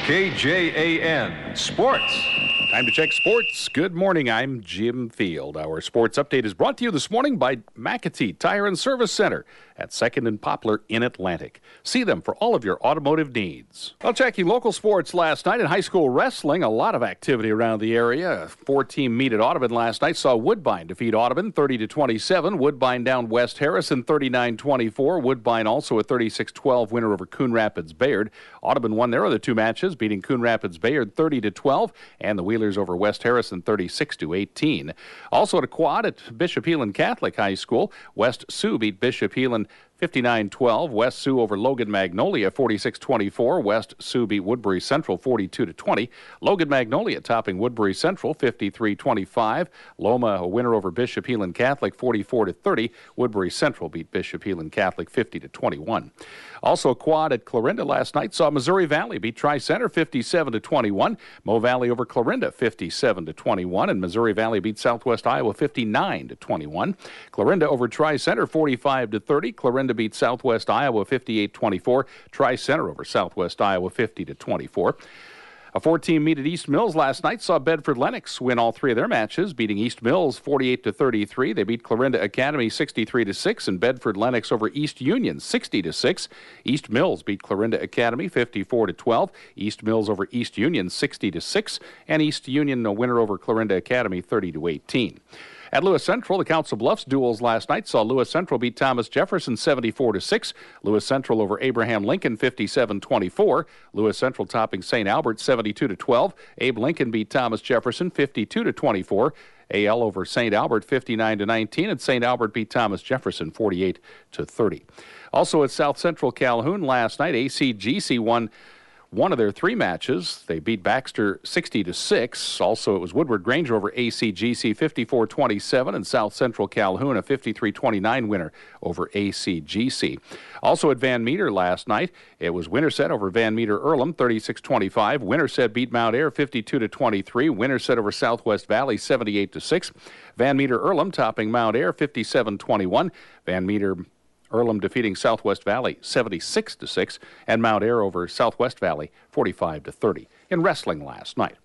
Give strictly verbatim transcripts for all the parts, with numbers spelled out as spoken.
K J A N Sports. Time to check sports. Good morning. I'm Jim Field. Our sports update is brought to you this morning by McAtee Tire and Service Center at second and Poplar in Atlantic. See them for all of your automotive needs. Well, checking local sports last night in high school wrestling. A lot of activity around the area. A four-team meet at Audubon last night saw Woodbine defeat Audubon thirty to twenty-seven. Woodbine down West Harrison thirty-nine twenty-four. Woodbine also a thirty-six twelve winner over Coon Rapids Bayard. Audubon won their other two matches, beating Coon Rapids Bayard thirty to twelve, and the Wheelers over West Harrison thirty-six to eighteen. Also at a quad at Bishop Heelan Catholic High School, West Sioux beat Bishop Heelan fifty-nine twelve. West Sioux over Logan Magnolia forty-six twenty-four. West Sioux beat Woodbury Central forty-two to twenty. Logan Magnolia topping Woodbury Central fifty-three twenty-five. Loma a winner over Bishop Heelan Catholic forty-four to thirty. Woodbury Central beat Bishop Heelan Catholic fifty to twenty-one. Also a quad at Clarinda last night saw Missouri Valley beat Tri-Center fifty-seven to twenty-one. Mo Valley over Clarinda fifty-seven to twenty-one, and Missouri Valley beat Southwest Iowa fifty-nine to twenty-one. Clarinda over Tri-Center forty-five to thirty. Clarinda beat Southwest Iowa fifty-eight twenty-four. Tri-Center over Southwest Iowa fifty to twenty-four. A four-team meet at East Mills last night saw Bedford Lennox win all three of their matches, beating East Mills forty-eight to thirty-three. They beat Clarinda Academy sixty-three to six, and Bedford Lennox over East Union sixty to six. East Mills beat Clarinda Academy fifty-four to twelve. East Mills over East Union sixty to six, and East Union a winner over Clarinda Academy thirty to eighteen. At Lewis Central, the Council Bluffs duels last night saw Lewis Central beat Thomas Jefferson seventy-four to six. Lewis Central over Abraham Lincoln fifty-seven twenty-four. Lewis Central topping Saint Albert seventy-two to twelve. Abe Lincoln beat Thomas Jefferson fifty-two to twenty-four. A L over Saint Albert fifty-nine to nineteen, and Saint Albert beat Thomas Jefferson forty-eight to thirty. Also at South Central Calhoun last night, A C G C won one of their three matches. They beat Baxter sixty to six. Also, it was Woodward Granger over A C G C fifty-four twenty-seven, and South Central Calhoun a fifty-three twenty-nine winner over A C G C. Also at Van Meter last night, it was Winterset over Van Meter Earlham thirty-six twenty-five. Winterset beat Mount Ayr fifty-two to twenty-three. Winterset over Southwest Valley seventy-eight to six. Van Meter Earlham topping Mount Ayr fifty-seven twenty-one. Van Meter Earlham defeating Southwest Valley seventy-six to six, and Mount Ayr over Southwest Valley forty-five to thirty. In wrestling last night,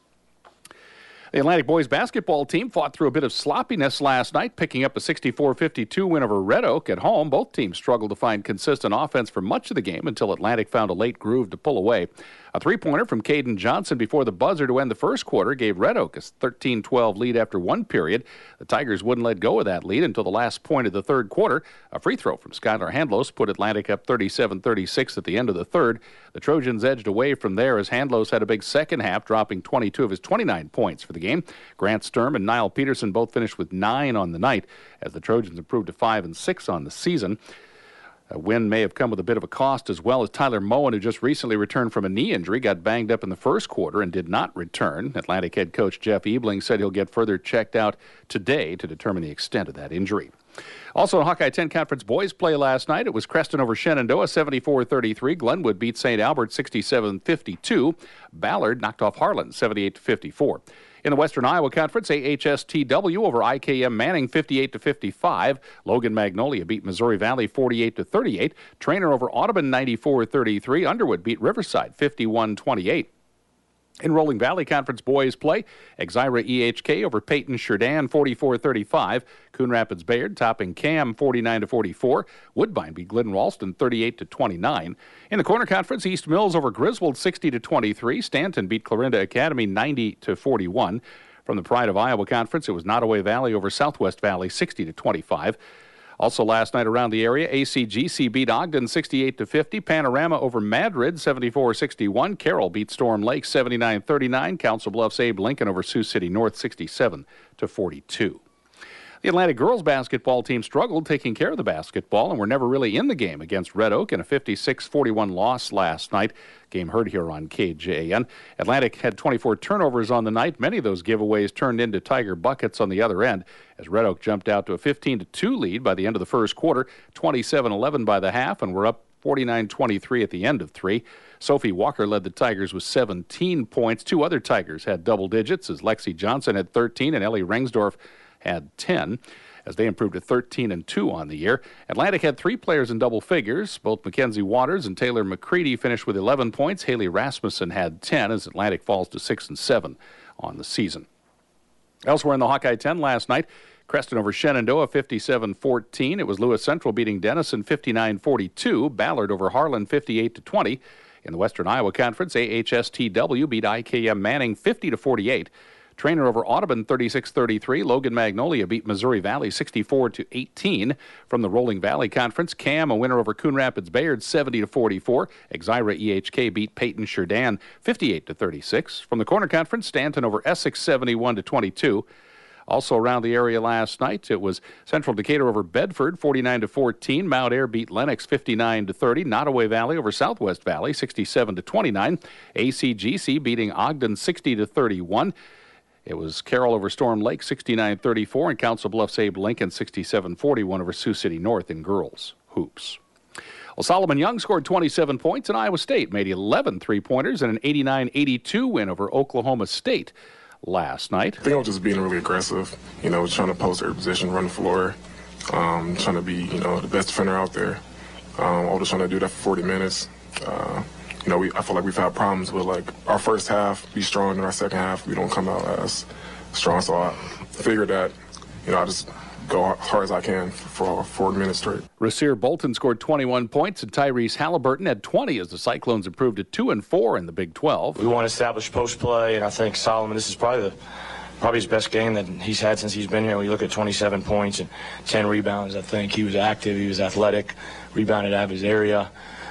the Atlantic boys basketball team fought through a bit of sloppiness last night, picking up a sixty-four fifty-two win over Red Oak at home. Both teams struggled to find consistent offense for much of the game until Atlantic found a late groove to pull away. A three-pointer from Caden Johnson before the buzzer to end the first quarter gave Red Oak a thirteen twelve lead after one period. The Tigers wouldn't let go of that lead until the last point of the third quarter. A free throw from Skylar Handlos put Atlantic up thirty-seven thirty-six at the end of the third. The Trojans edged away from there as Handlos had a big second half, dropping twenty-two of his twenty-nine points for the game. Grant Sturm and Niall Peterson both finished with nine on the night as the Trojans improved to five and six on the season. A win may have come with a bit of a cost as well, as Tyler Moen, who just recently returned from a knee injury, got banged up in the first quarter and did not return. Atlantic head coach Jeff Ebling said he'll get further checked out today to determine the extent of that injury. Also in Hawkeye ten Conference boys play last night, it was Creston over Shenandoah seventy-four thirty-three. Glenwood beat Saint Albert sixty-seven fifty-two. Ballard knocked off Harlan seventy-eight to fifty-four. In the Western Iowa Conference, A H S T W over I K M Manning fifty-eight to fifty-five. Logan Magnolia beat Missouri Valley forty-eight to thirty-eight. Trainer over Audubon ninety-four thirty-three. Underwood beat Riverside fifty-one twenty-eight. In Rolling Valley Conference boys play, Exira E H K over Peyton Sheridan forty-four thirty-five. Coon Rapids Bayard topping Cam forty-nine to forty-four. Woodbine beat Glidden Ralston thirty-eight to twenty-nine. In the Corner Conference, East Mills over Griswold sixty to twenty-three. Stanton beat Clarinda Academy ninety to forty-one. From the Pride of Iowa Conference, it was Nottoway Valley over Southwest Valley sixty to twenty-five. Also last night around the area, A C G C beat Ogden sixty-eight to fifty. Panorama over Madrid seventy-four sixty-one. Carroll beat Storm Lake seventy-nine thirty-nine. Council Bluffs Abe Lincoln over Sioux City North sixty-seven to forty-two. The Atlantic girls basketball team struggled taking care of the basketball and were never really in the game against Red Oak in a fifty-six forty-one loss last night. Game heard here on K J A N. Atlantic had twenty-four turnovers on the night. Many of those giveaways turned into Tiger buckets on the other end as Red Oak jumped out to a fifteen to two lead by the end of the first quarter, twenty-seven eleven by the half, and were up forty-nine twenty-three at the end of three. Sophie Walker led the Tigers with seventeen points. Two other Tigers had double digits as Lexi Johnson had thirteen and Ellie Rengsdorf had ten. as they improved to thirteen and two on the year. Atlantic had three players in double figures. Both Mackenzie Waters and Taylor McCready finished with eleven points. Haley Rasmussen had ten as Atlantic falls to six and seven on the season. Elsewhere in the Hawkeye ten last night, Creston over Shenandoah fifty-seven fourteen. It was Lewis Central beating Denison fifty-nine forty-two. Ballard over Harlan fifty-eight to twenty. In the Western Iowa Conference, A H S T W beat I K M Manning fifty to forty-eight. Trainer over Audubon thirty-six thirty-three. Logan Magnolia beat Missouri Valley sixty-four to eighteen. From the Rolling Valley Conference, Cam a winner over Coon Rapids Bayard seventy to forty-four. Exira E H K beat Peyton Sherdan fifty-eight to thirty-six. From the Corner Conference, Stanton over Essex seventy-one to twenty-two. Also around the area last night, it was Central Decatur over Bedford, forty-nine to fourteen. Mount Air beat Lennox, fifty-nine to thirty. Nottoway Valley over Southwest Valley, sixty-seven to twenty-nine. A C G C beating Ogden, sixty to thirty-one. It was Carroll over Storm Lake, sixty-nine thirty-four, and Council Bluffs Abe Lincoln, sixty-seven forty-one over Sioux City North in girls hoops. Well, Solomon Young scored twenty-seven points, and Iowa State made eleven three-pointers in an eighty-nine eighty-two win over Oklahoma State last night. I think I was just being really aggressive, you know, trying to post every position, run the floor, um, trying to be, you know, the best defender out there. Um, I was just trying to do that for forty minutes. Uh, you know, we, I feel like we've had problems with, like, our first half be strong, and our second half we don't come out as strong. So I figured that, you know, I just go as hard as I can for forty minutes straight. Rasir Bolton scored twenty-one points, and Tyrese Halliburton had twenty as the Cyclones improved to two and four in the Big twelve. We want to establish post play, and I think Solomon, this is probably the probably his best game that he's had since he's been here. When you look at twenty-seven points and ten rebounds, I think he was active, he was athletic, rebounded out of his area.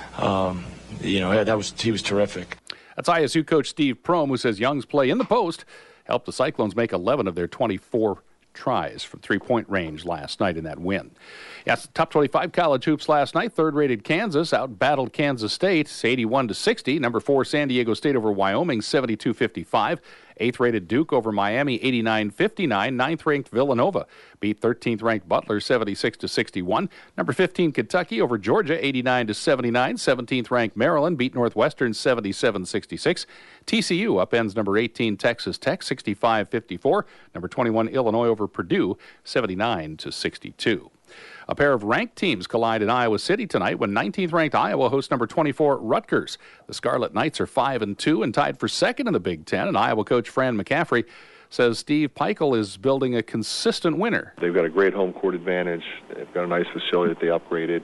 Um, you know, that was he was terrific. That's I S U coach Steve Prohm, who says Young's play in the post helped the Cyclones make eleven of their twenty-four tries from three-point range last night in that win. Yes, top twenty-five college hoops last night. Third-rated Kansas out-battled Kansas State eighty-one to sixty. Number four San Diego State over Wyoming seventy-two fifty-five. Eighth-rated Duke over Miami eighty-nine fifty-nine. Ninth-ranked Villanova beat thirteenth-ranked Butler seventy-six to sixty-one. Number fifteen Kentucky over Georgia eighty-nine to seventy-nine. seventeenth-ranked Maryland beat Northwestern seventy-seven sixty-six. T C U upends number eighteen Texas Tech sixty-five fifty-four. Number twenty-one Illinois over Purdue seventy-nine to sixty-two. A pair of ranked teams collide in Iowa City tonight when nineteenth-ranked Iowa hosts number twenty-four Rutgers. The Scarlet Knights are five and two and tied for second in the Big Ten, and Iowa coach Fran McCaffrey says Steve Peichel is building a consistent winner. They've got a great home court advantage. They've got a nice facility that they upgraded.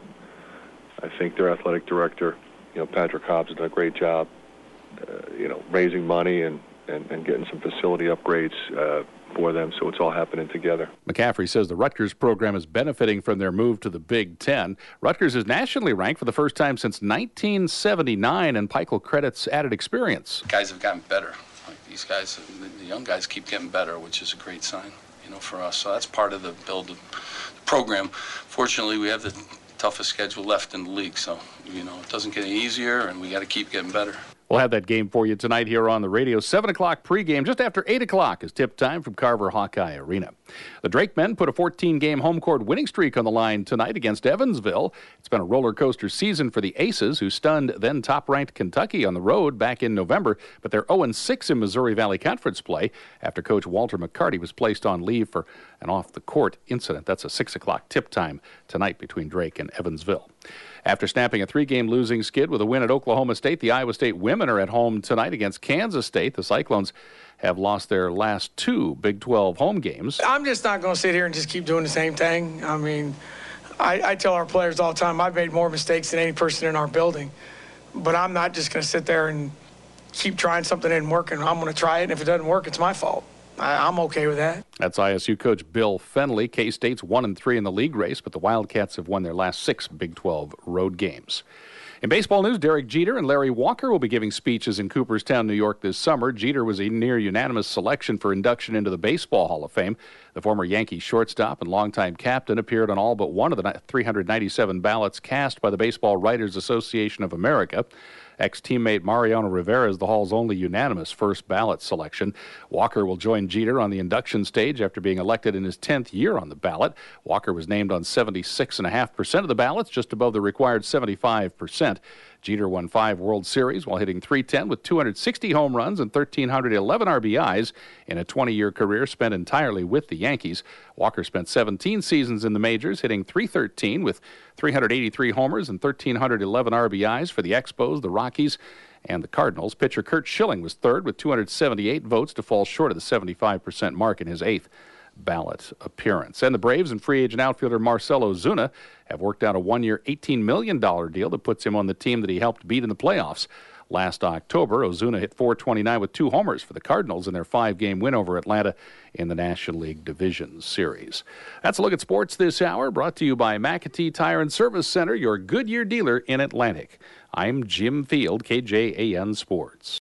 I think their athletic director, you know, Patrick Hobbs, has done a great job, uh, you know, raising money and, and, and getting some facility upgrades uh, for them, so it's all happening together. McCaffrey says the Rutgers program is benefiting from their move to the Big Ten. Rutgers is nationally ranked for the first time since nineteen seventy-nine, and Peichel credits added experience. Guys have gotten better. Like these guys, the young guys keep getting better, which is a great sign, you know, for us. So that's part of the build of the program. Fortunately, we have the toughest schedule left in the league, so, you know, it doesn't get any easier, and we got to keep getting better. We'll have that game for you tonight here on the radio. seven o'clock pregame, just after eight o'clock is tip time from Carver Hawkeye Arena. The Drake men put a fourteen-game home court winning streak on the line tonight against Evansville. It's been a roller coaster season for the Aces, who stunned then top-ranked Kentucky on the road back in November, but they're oh and six in Missouri Valley Conference play after coach Walter McCarty was placed on leave for an off-the-court incident. That's a six o'clock tip time tonight between Drake and Evansville. After snapping a three-game losing skid with a win at Oklahoma State, the Iowa State women are at home tonight against Kansas State. The Cyclones have lost their last two Big twelve home games. I'm just not going to sit here and just keep doing the same thing. I mean, I, I tell our players all the time, I've made more mistakes than any person in our building. But I'm not just going to sit there and keep trying something that isn't working. I'm going to try it, and if it doesn't work, it's my fault. I, I'm okay with that. That's I S U coach Bill Fenley. K-State's one and three in the league race, but the Wildcats have won their last six Big twelve road games. In baseball news, Derek Jeter and Larry Walker will be giving speeches in Cooperstown, New York this summer. Jeter was a near-unanimous selection for induction into the Baseball Hall of Fame. The former Yankee shortstop and longtime captain appeared on all but one of the three hundred ninety-seven ballots cast by the Baseball Writers Association of America. Ex-teammate Mariano Rivera is the Hall's only unanimous first ballot selection. Walker will join Jeter on the induction stage after being elected in his tenth year on the ballot. Walker was named on seventy-six point five percent of the ballots, just above the required seventy-five percent. Jeter won five World Series while hitting three ten with two hundred sixty home runs and one thousand three hundred eleven R B Is in a twenty-year career spent entirely with the Yankees. Walker spent seventeen seasons in the majors, hitting three thirteen with three hundred eighty-three homers and one thousand three hundred eleven R B Is for the Expos, the Rockies, and the Cardinals. Pitcher Curt Schilling was third with two hundred seventy-eight votes to fall short of the seventy-five percent mark in his eighth ballot appearance. And the Braves and free agent outfielder Marcell Ozuna have worked out a one-year eighteen million dollars deal that puts him on the team that he helped beat in the playoffs last October. Ozuna hit four twenty-nine with two homers for the Cardinals in their five-game win over Atlanta in the National League Division Series. That's a look at sports this hour, brought to you by McAtee Tire and Service Center, your Goodyear dealer in Atlantic. I'm Jim Field, K J A N Sports.